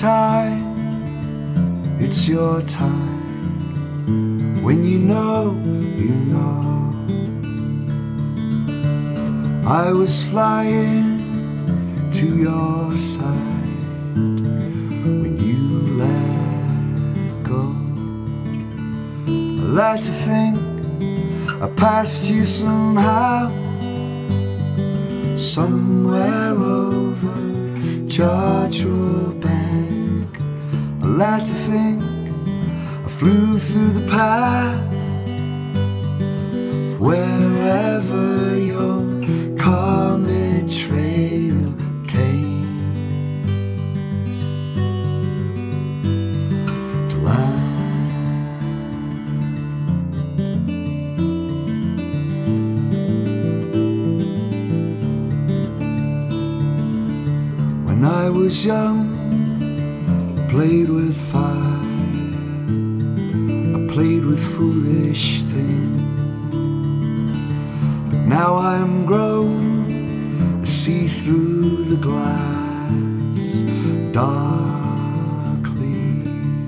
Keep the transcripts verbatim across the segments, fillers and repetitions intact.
time, it's your time. When you know, you know. I was flying to your side when you let go. I like to think I passed you somehow, somewhere over Jodrell Bank. I like to think I flew through the path of wherever your comet trail came to land. When I was young, I played with fire, I played with foolish things. But now I'm grown, I see through the glass darkly.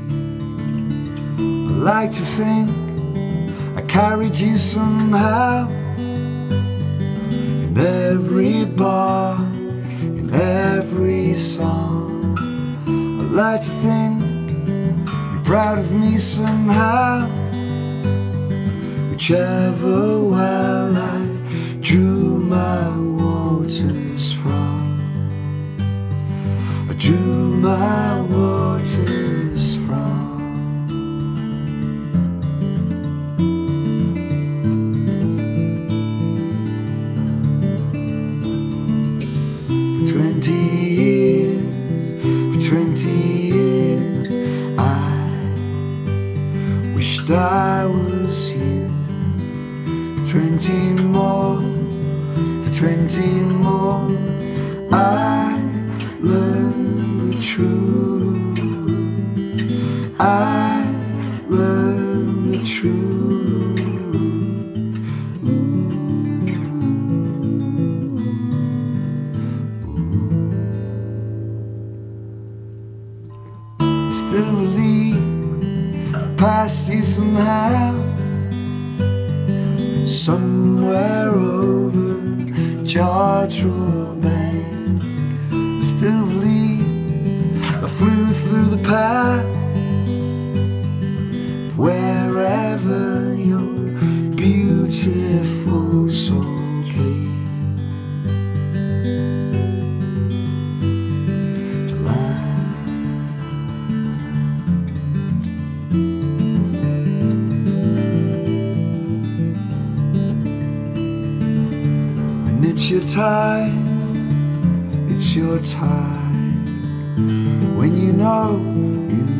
I like to think I carried you somehow in every bar, in every song. I like to think you're proud of me somehow, whichever well I drew my waters from. I drew my waters from. For twenty years, for twenty years, I wished I was you. For twenty more, for twenty more, I learned the truth. I learned the truth. Ooh, ooh. Still believe I passed you somehow, somewhere over Jodrell Bank. I still believe I flew through the path of wherever your beautiful soul came to land. When it's your time, it's your time. When you know, you know.